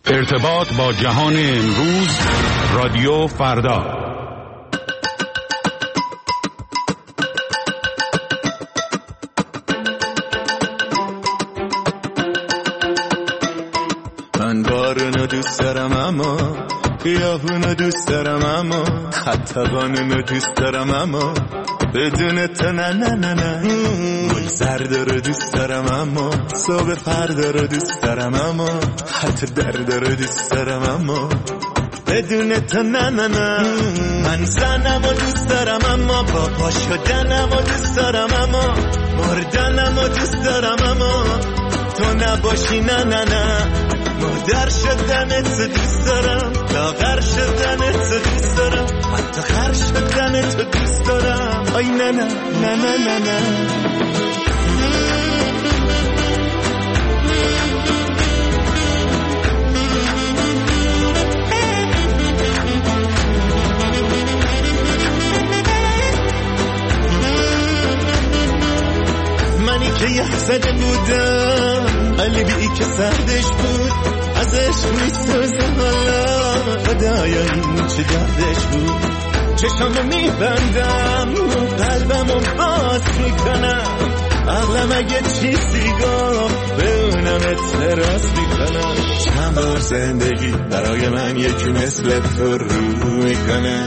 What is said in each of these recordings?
ارتباط با جهان امروز، رادیو فردا. من بارونو دوست دارم اما خیابونو دوست دارم اما حتی قانونو دوست دارم اما بدون تو نه نه نه نه. گل زرد رو دوست دارم اما صبح فردا رو دوست دارم اما حتی درد رو دوست دارم اما بدون تو نه نه نه. من زنم و دوست دارم اما با پا شدنم و دوست دارم اما مردنم و دوست دارم اما تو نباشی نه نه نه. مادر شدنت دوست دارم، لاغر شدنت دوست دارم، حتی خر شدنت دوست دارم. آی نه نه نه نه نه نه. منی که یه زده بودم قلبی که سردش بود ازش میسوزه حالا خدایا این چه دردش بود. چشمو میبندم قلبمو باز میکنم عقلم اگه چیزی گفت به اونم اعتراض میکنم. چند بار زندگی برای من یکی مثل تو رو میکنه.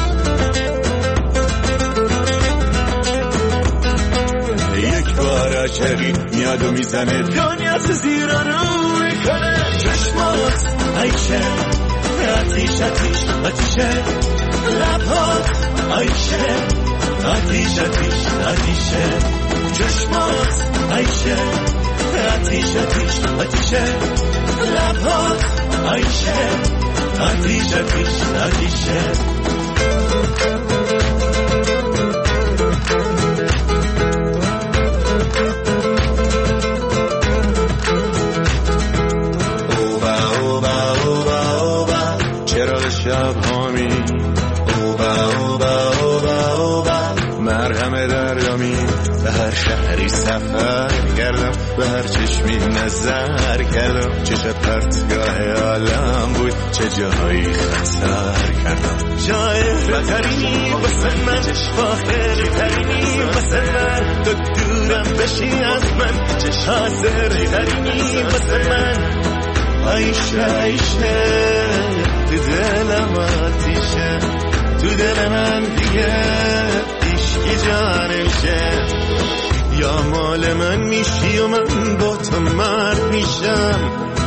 یک بار عاشقی میاد و میزنه دنیا تو زیر رو میکنه. چشمات عیشه آتیش آتیش آتیشه لبات عیشه آتیش آتیش آتیشه چشمات عیشه آتیش آتیش آتیشه لبات عیشه آتیش آتیش آتیشه. شب هامی اوبا اوبا اوبا اوبا مرهم دردامی به هر شهری سفر کردم به هر چشمی نظر کردم چه پرتگاه عالم بود چه جایی خطر کردم. جای خطری واسه من فاخری ترینی واسه من تو دورم بشی از من چه حاضری ترینی واسه من. عیشه عیشه تو دلم آتیشه تو دل من دیگه عشقی جانشه. یا مال من میشی و من با تو مرد میشم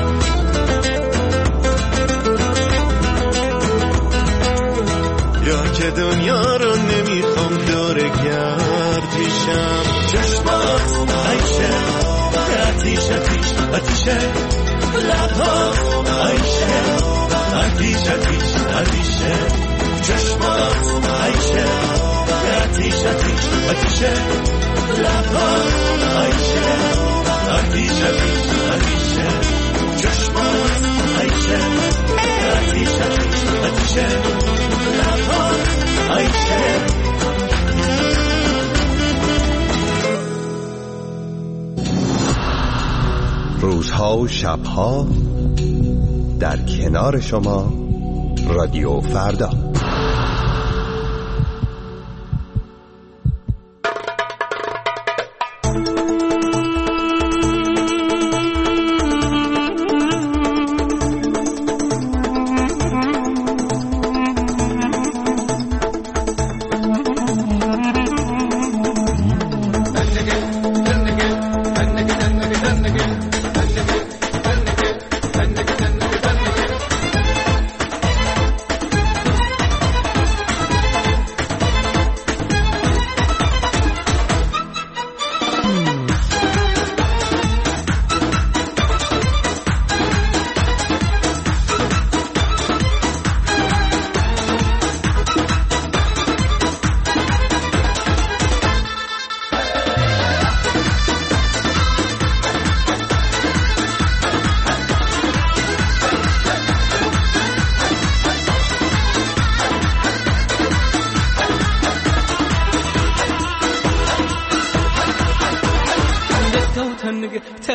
یا که دنیا رو نمیخوام دور گرد میشم. چشمات عیشه آتیش آتیش آتیشه لبها عیشه آتیش آتیش آتیشه چشمات عیشه آتیش آتیش آتیشه لبها عیشه آتیش آتیش آتیشه چشمات عیشه آتیش آتیش آتیشه لبها عیشه. روزها و شبها در کنار شما رادیو فردا.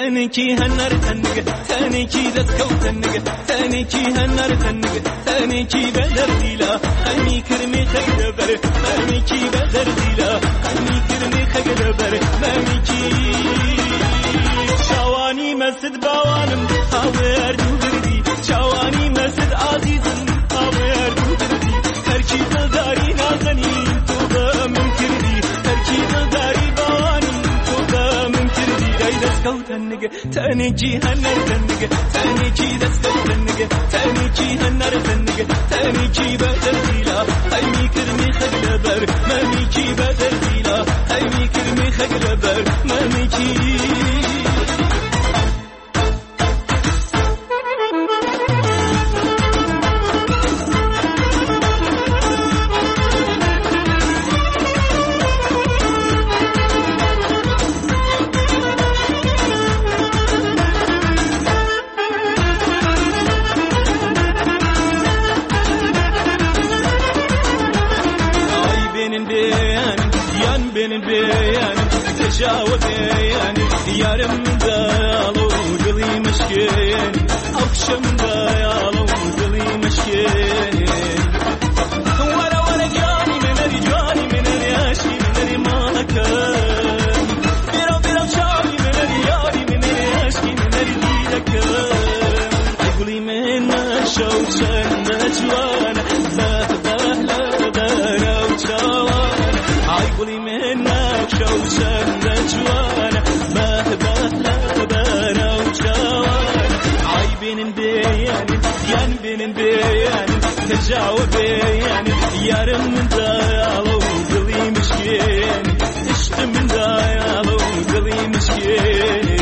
تانکی هنر تنگ تانکی دست کو تنگ تانکی هنر تنگ تانکی بدر دیلا همی کرمی خیل بر همی کی بدر دیلا همی کرمی خیل بر همی کی شوانی مسد باوانم هاور دوردی شوانی مسد عزیزم هاور دوردی هر کی دلداری نازنی تو به من کردی هر کی دلداری باوانم تو به من کردی دای دست کو تنگ تانکی هنر تنگ تانکی دست کو تنگ تانکی هنر تنگ تانکی بدر دیلا همی کرمی خیل بر همی کی بدر دیلا همی کرمی خیل بر همی کی تجاوب يعني يارم دالو قلي مشكين أخشم دالو قلي مشكين ولا جاني من الجاني من الياشي من المالكان بيرو شاري من الياري من الياشي من الديلكان قلي من شوشن نجوانا ذات بهلا دارا وشوانا قلي من شوشن نجوانا بهلا دارا وشوانا عيبين بياني ين بين بياني تجاوب بياني يارم من دايالو قلي مشكين اشت من دايالو قلي مشكين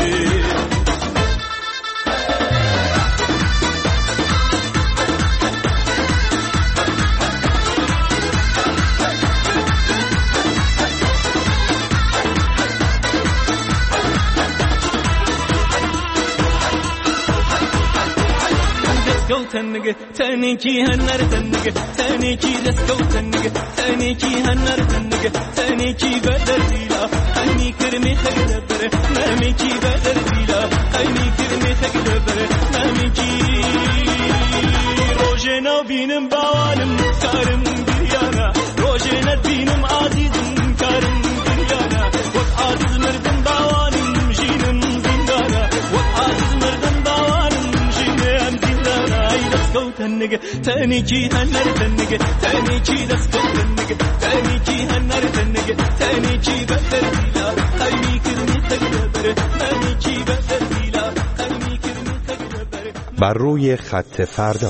تانيكي هنر تنگ تانيكي دسكو تنگ تانيكي هنر تنگ تانيكي بدر ديلا هني كرمي خيل بر ماميكي بدر ديلا هني كرمي خيل بر ماميكي روجنا بينم باوانم كارم بريانا روجنا بينم عزيزم كارم بريانا وعزيز مردم باوانم جينم زندانا وعزيز مردم باوانم جينم زندانا تنگ تانيكي هنر تنگ تانيكي دسكو تنگ تانيكي هنر تنگ تانيكي بدر ديلا هني كرمي خيل بر ماميكي بدر ديلا هني كرمي خيل بر بر روی خط فردا.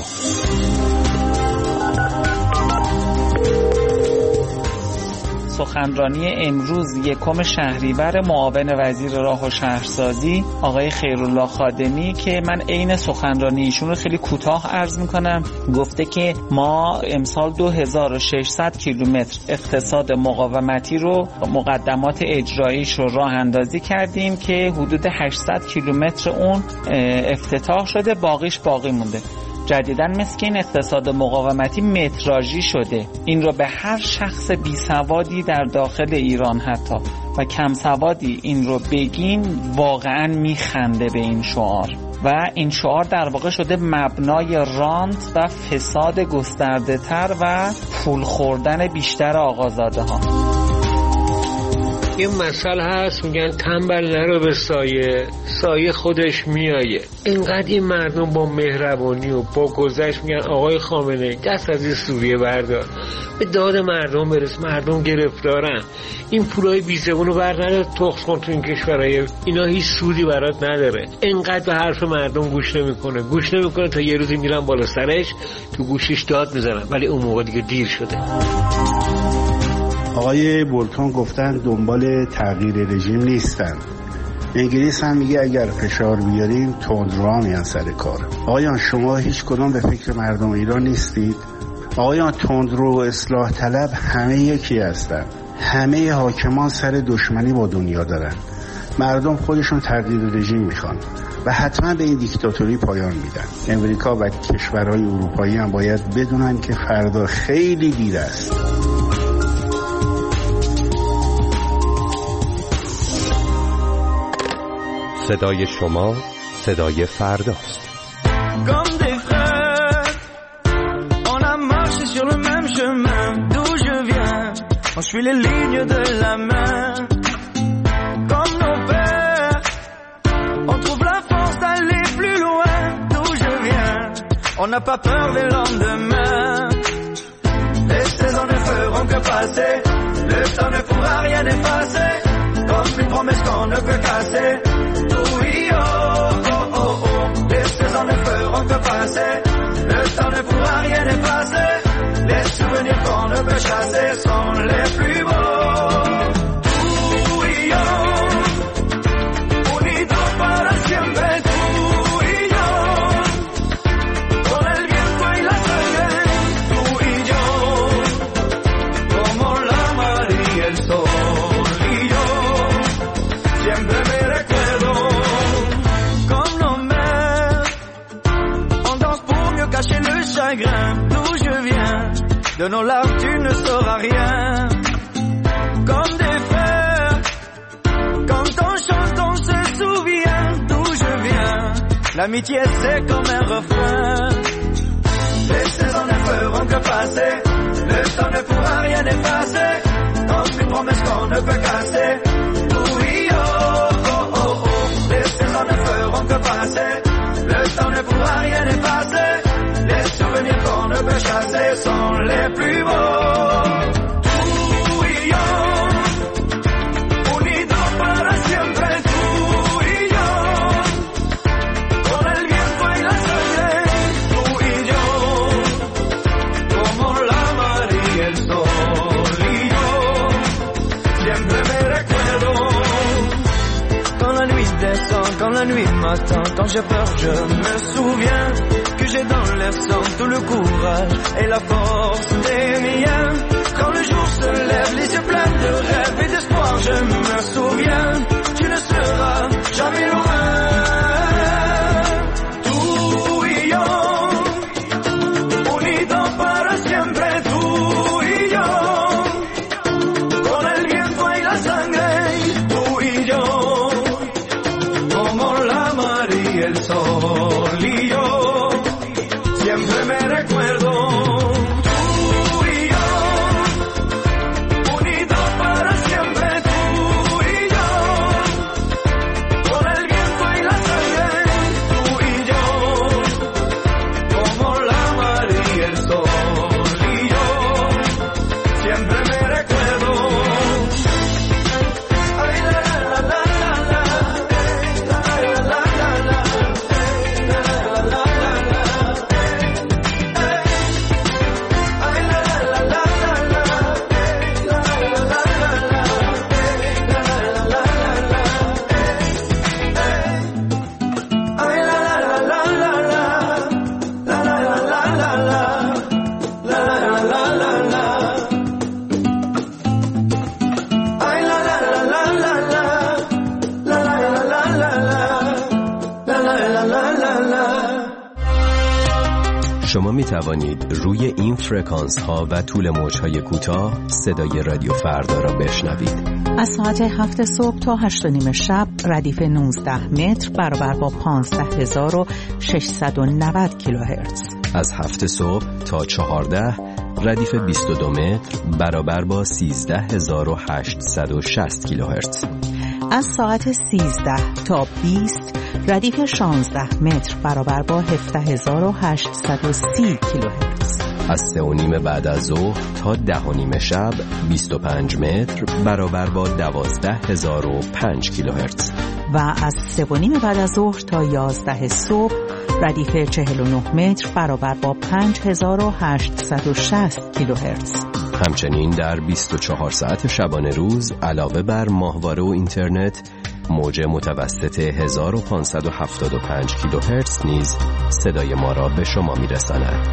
سخنرانی امروز یکم شهریور معاون وزیر راه و شهرسازی آقای خیرالله خادمی که من عین سخنرانی ایشون رو خیلی کوتاه عرض میکنم، گفته که ما امسال 2600 کیلومتر اقتصاد مقاومتی رو مقدمات اجراییش رو راه اندازی کردیم که حدود 800 کیلومتر اون افتتاح شده، باقیش باقی مونده. جدیداً مثل این اقتصاد مقاومتی متراژی شده. این رو به هر شخص بیسوادی در داخل ایران حتی و کم سوادی این رو بگین واقعاً میخنده به این شعار و این شعار در واقع شده مبنای رانت و فساد گسترده تر و پول خوردن بیشتر آقازاده ها. یه مسئله هست میگن تنبل نرو به سایه خودش میایه. اینقدر این مردم با مهربانی و با گذشت میگن آقای خامنه‌ای دست از این سوریه بردار، به داد مردم برس، مردم گرفتارن، این پولای بیزبونو بردار تخص کن تو این کشورهای، اینا هیچ سودی برات نداره. اینقدر به حرف مردم گوش نمیکنه تا یه روزی میرن بالا سرش تو گوشش داد میزنن، ولی اون موقع دیگه دیر شده. آقای بولتون گفتن دنبال تغییر رژیم نیستن. انگلیس هم میگه اگر فشار بیاریم تندرو میان سر کار. آقایان شما هیچ کدوم به فکر مردم ایران نیستید؟ آقایان تندرو و اصلاح طلب همه یکی هستن. همه حاکمان سر دشمنی با دنیا دارن. مردم خودشون تغییر رژیم میخوان و حتما به این دیکتاتوری پایان میدن. امریکا و کشورهای اروپایی هم باید بدونن که فردا خیلی دیر است. صدای شما، صدای فرداست. Comme des frères, on a marché sur le même chemin. D'où je viens, on suit les lignes de la main. Comme nos pères, on trouve la force d'aller plus loin. D'où je viens, on n'a pas peur des lendemains. Les saisons ne feront que passer, le temps ne pourra rien effacer. Comme une promesse qu'on ne peut casser. Oui, oh, oh, oh, oh. Les saisons ne feront que passer, le temps ne pourra rien effacer. Les souvenirs qu'on ne peut chasser sont les plus beaux. Oui, oh, unidos para siempre. Tú y yo, con el viento y la sangre. Tú y yo, como la mar y el sol. Y yo, siempre me recuerdo. Comme nos mères, on danse pour mieux cacher le chagrin. D'où je viens, de nos larmes tu ne sauras rien. Comme des frères, quand on chante on se souvient. D'où je viens, l'amitié c'est comme un refrain. Les saisons ne feront que passer, le temps ne pourra rien effacer. Comme une promesse qu'on ne peut casser. Oui, oh, oh, oh, oh. Les saisons ne feront que passer, le temps ne pourra rien effacer. Les souvenirs qu'on ne peut chasser sont les plus beaux. Tú y yo, unidos para siempre. Tú y yo, con el viento y la sangre. Tú y yo, como la mar y el sol. Y yo, siempre me recuerdo. Quand la nuit descend, quand la nuit m'attend, quand j'ai peur je me souviens que j'ai dans l'air sang tout le courage et la force des miens. Quand le jour se lève, les yeux pleins de rêves et d'espoir, je me souviens, tu ne seras jamais loin. Tú y yo, unidos para siempre. Tú y yo, con el viento y la sangre. Tú y yo, como la mar y el sol. Y yo, siempre me recuerdo. Tú y yo, unidos para siempre. Tú y yo, con el viento y la sangre. Tú y yo, como la mar y el sol. Y yo, siempre me recuerdo. Ay, la, la, la, la, la, la, ay, la, la, la, la, la, la, la, la, la. شما می توانید روی این فرکانس ها و طول موج های کوتاه صدای رادیو فردا را بشنوید. از ساعت 7 صبح تا 8:30 شب ردیف 19 متر برابر با 15690 کیلوهرتز. از 7 صبح تا 14 ردیف 22 متر برابر با 13860 کیلوهرتز. از ساعت 13 تا 20 ردیف 16 متر برابر با 17830 کیلوهرتز. از 3:30 بعد از ظهر تا 10:30 شب 25 متر برابر با 12005 کیلوهرتز. و از 3:30 بعد از ظهر تا 11 صبح ردیف 49 متر برابر با 5860 کیلوهرتز. همچنین در 24 ساعت شبانه روز علاوه بر ماهواره و اینترنت موج متوسط 1575 کیلوهرتز نیز صدای ما را به شما میرساند.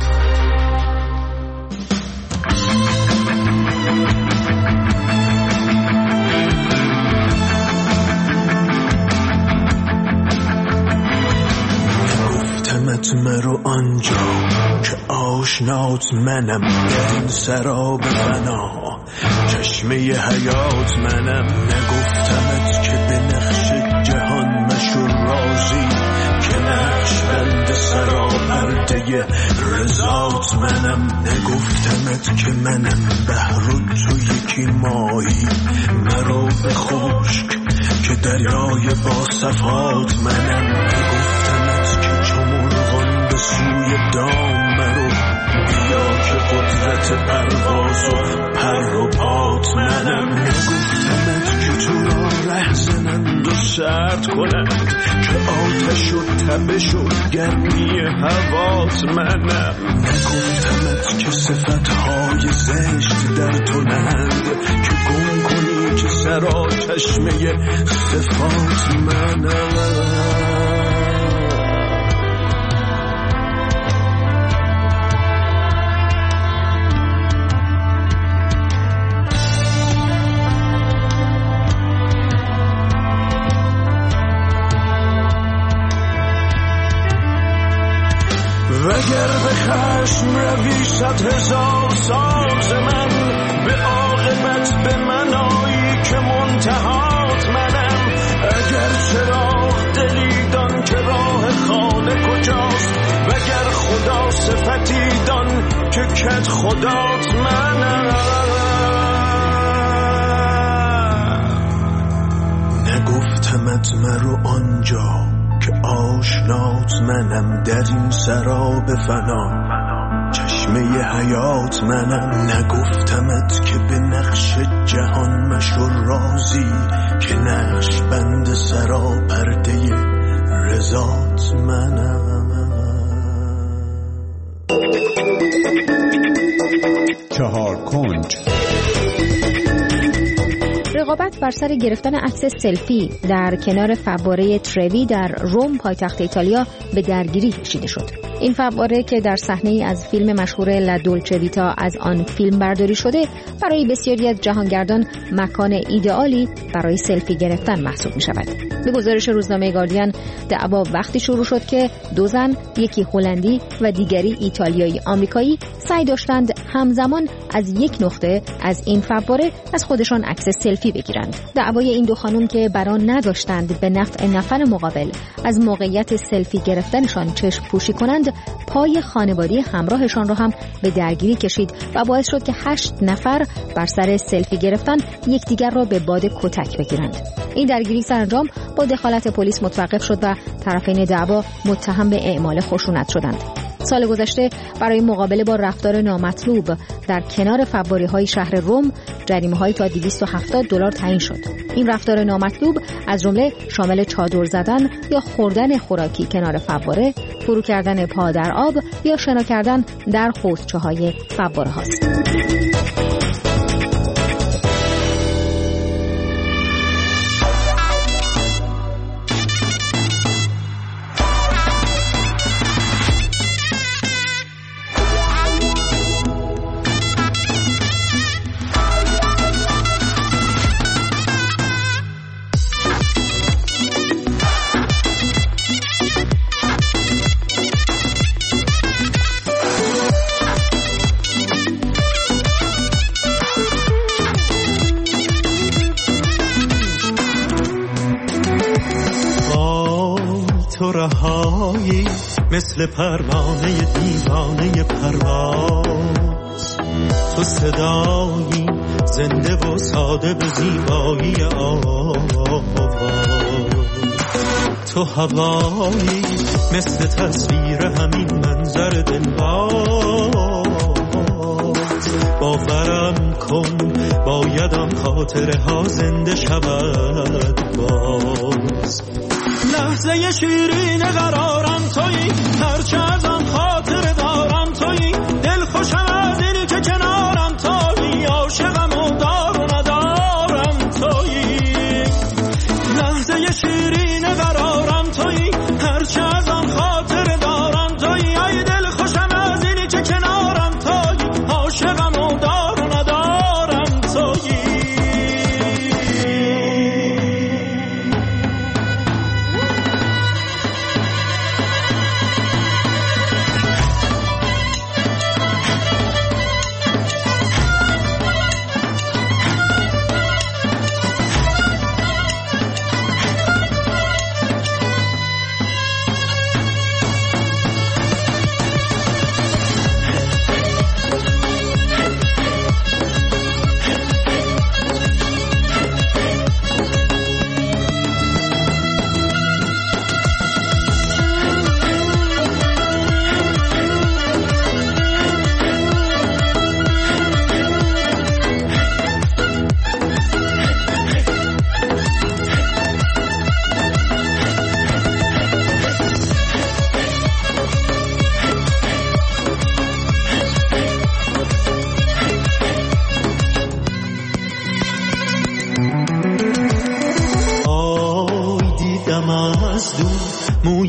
گفتمت مرو آنجا که آشنات منم، در این سراب فنا چشمه حیات منم. نگفتمت که به نقش جهان مشو رازی که نقش بند سراپرده رضات منم. نگفتمت که منم بحر و تو یکی ماهی، مرا به خشک که دریای با صفات منم. نگفتمت که چو مرغان به سوی دام مرو، بیا که قدرت پرواز و پر و پات منم. نگفتمت که تو را ره زنند و سرد کنند، که آتش و تبش و گرمی هوات منم. نگفتمت که صفتهای زشت در تو نهند، که گم کنی که سرا چشمه صفات منم. وگر به خشم روی 100,000 ساز من، به عاقبت به من آیی که منتهات منم. اگر چراغ دلی دان که راه خانه کجاست، وگر خدا صفتی دان که کت خدات منم. نگفتمت مرو آنجا که آشنات منم، در این سراب فنا چشمه حیات منم. نگفتمت که به نقش جهان مشو رازی، که نقش بند سراپرده رضات منم. 4 کنج. رقابت بر سر گرفتن عکس سلفی در کنار فواره تروی در روم پایتخت ایتالیا به درگیری کشیده شد. این فواره که در صحنه‌ای از فیلم مشهور لا دولچه ویتا از آن فیلم برداری شده، برای بسیاری از جهانگردان مکان ایدئالی برای سلفی گرفتن محسوب می‌شود. به گزارش روزنامه گاردین، دعوا وقتی شروع شد که 2 زن، یکی هلندی و دیگری ایتالیایی آمریکایی، سعی داشتند همزمان از یک نقطه از این فواره از خودشان عکس سلفی بگیرند. دعوای این 2 خانم که بران نداشتند به نفع نفر مقابل از موقعیت سلفی گرفتنشان چشم پوشی کنند، پای خانوادی همراهشان را هم به درگیری کشید و باعث شد که 8 نفر بر سر سلفی گرفتن یکدیگر را به باد کتک بگیرند. این درگیری سرانجام با دخالت پلیس متوقف شد و طرفین دعوا متهم به اعمال خشونت شدند. سال گذشته برای مقابله با رفتار نامطلوب در کنار فواره‌های شهر روم، جریمه‌های تا $270 تعیین شد. این رفتار نامطلوب از جمله شامل چادر زدن یا خوردن خوراکی کنار فواره، فرو کردن پا در آب یا شنا کردن در حوضچه‌های فواره هاست. مثل پروانه دیوانه پرواز، تو صدایی زنده و ساده به زیبایی آواز، تو هوایی مثل تصویر همین منظر دلباز. باورم کن بایدم خاطره ها زنده شود باز. لحظه شیرین قرارم تویی، هرچه ازم خاطر دارم تویی، دل خوشم از اینی که کنارم تویی، عاشقم و دار و ندارم تویی. لحظه شیرین قرارم تویی، هرچه ازم خاطر دارم تویی، ای دل خوشم از اینی که کنارم تویی، عاشقم و دار و ندارم تویی.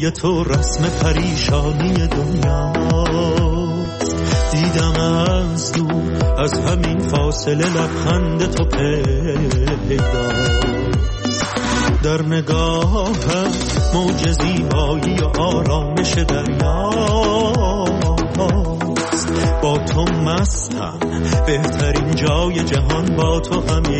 روی تو رسم پریشانی دنیاست. دیدم از دور از همین فاصله لبخند تو پیداست. در نگاهم موج زیبایی و آرامش دریاست. با تو مستم، بهترین جای جهان با تو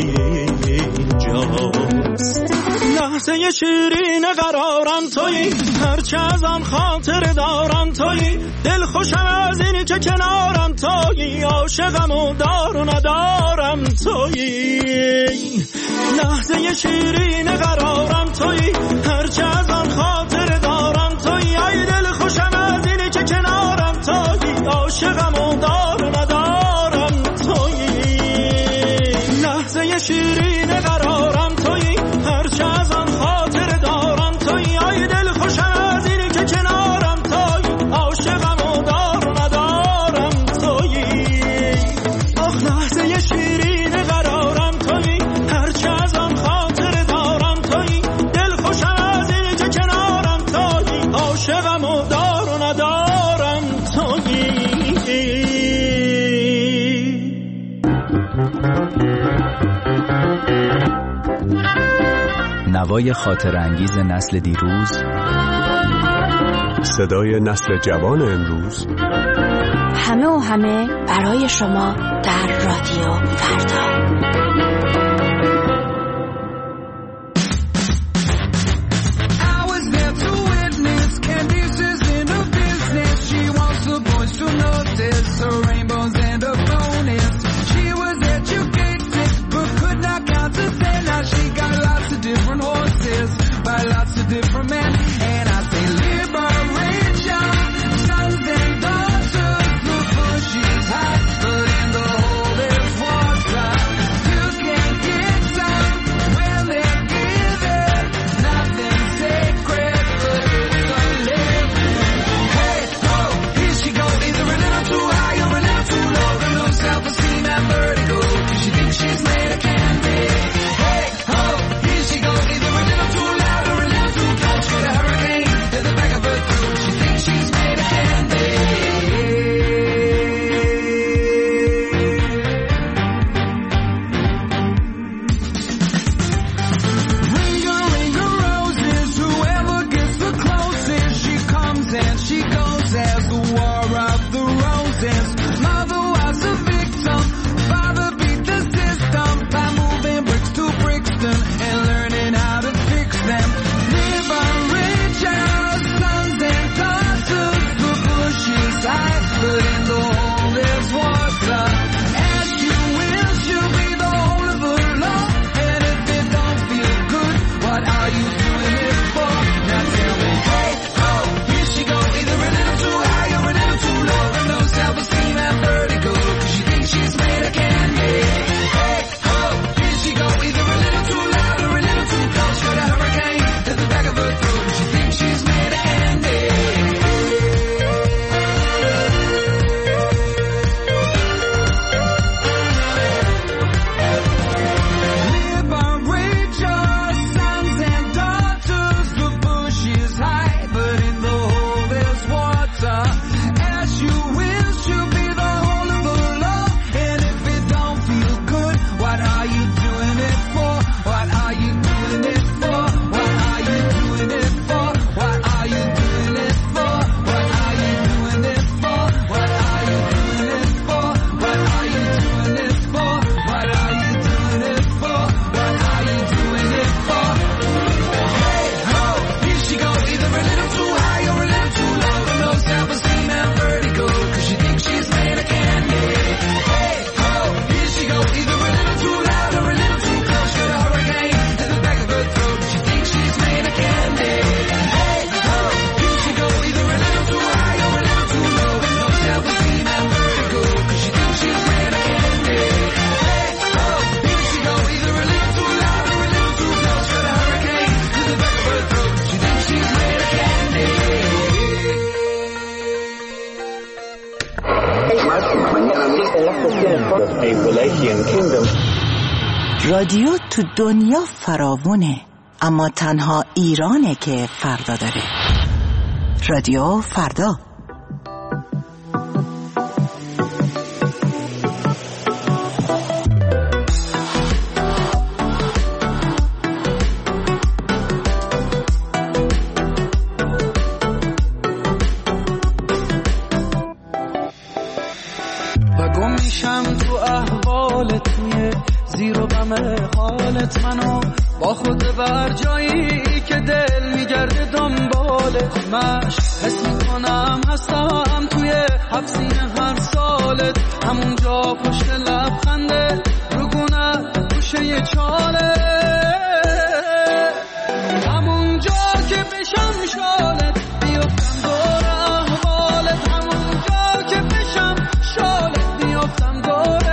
همینجاست. لحظه شیرین قرارم تویی، هرچه از آن خاطر دارم تویی. دل خوشم از اینی که کنارم تویی، عاشقم و دار و ندارم تویی. لحظه شیرین قرارم تویی، هرچه از آن خاطر دارم تویی. ای دل خوشم از اینی که کنارم تویی، عاشقم و دار و ندارم تویی. لحظه شیرین قرارم تویی، هرچه از آن خاطر دارم تویی. ای دل خوشم از اینی که کنارم تویی، عاشقم و دار و ندارم تویی. آخ لحظه شیرین قرارم تویی، هرچه از آن خاطر دارم تویی. دل خوشم از اینی که کنارم تویی، عاشقم و دار و ندارم تویی. نوای خاطر انگیز نسل دیروز، صدای نسل جوان امروز. همه و همه برای شما در رادیو فردا. Different men, and I say liberation, sons and daughters, the bush is high, but in the hole there's water. You can get some when they're given, nothing sacred, but it's a living. Hey, oh, here she goes, either a little too high or a little too low, got no self-esteem and vertigo, cause she thinks she's made of candy. Hey, oh, here she goes, either a little too loud or a little too close for the hurricane to the back of her throat. She thinks she's made of candy. Ring a roses, whoever gets the closest. She comes and she goes as the war of the roses. Mother was a victim, father beat the system by moving bricks to Brixton and learning how to fix them. Liberation, sons and daughters, the bush is high, but in the hole there's water. As you wish you'll be the whole of the law, and if it don't feel good, what are you doing it for? Now tell me, hey, oh, here she goes, either a little too high or a little too low, and no self-esteem and vertigo, cause she thinks she's made of candy. Hey, oh, here she goes, either a little too loud or a little too close for the hurricane to the back of her throat. She thinks she's made of candy. Liberation, sons and daughters, the bush is high, but in the hole there's water. As you wish you'll be the whole of the law, and if it don't feel good, what are you doing it for? What are you doing it for? What are you doing it for? What are you doing it for? What are you doing it for? What are you doing it for? What are you doing it for? What are you doing it for? What are you doing it for? Hey, ho, here she goes, either a little too high or a little too low, with no self-esteem and vertigo, cause she thinks she's made of candy. Hey, ho, here she goes, either a little too loud or a little too close to the hurricane to the back of her throat. She thinks she's made of candy. Hey, ho, here she goes, either a little too high or a little too low, with no self-esteem and vertigo, cause she thinks she's made of candy. Hey, ho, here she goes, either a little too loud or a little too close to the hurricane to the back of her throat. She thinks she's made of candy. رادیو تو دنیا فراوونه، اما تنها ایرانه که فردا داره. رادیو فردا. زیر و غم حالت منو با خود بر جایی که دل میگرده دنبالت مش حس میکنم هستم توی حبسین هر سالت همونجا پشت لبخنده رگونت گوشه یه چاله همونجا که بشم شالت بیفتم دور احوالت همونجا که بشم شالت بیفتم دور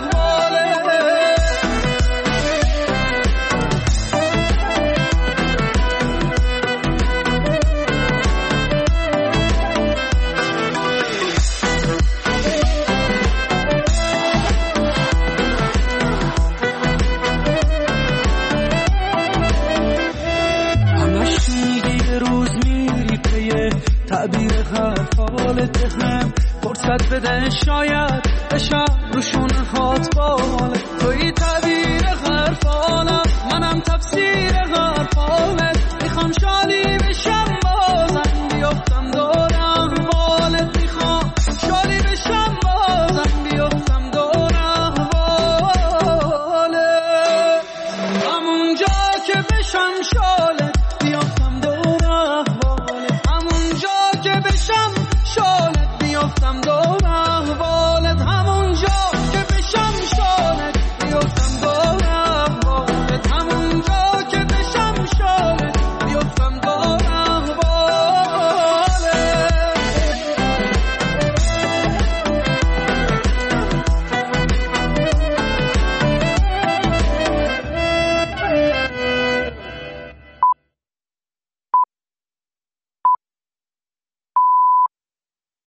هم فرصت بده شاید بشم روشون خاطبالت توی تعبیر حرفانم منم تفسیر حرفانت میخوام شالی بشم بازم بیفتم دور احوالت میخوام شالی بشم بازم بیفتم دور احوالت همونجا که بشم شالت بیفتم دور احوالت همونجا که بشم شالت بیفتم دور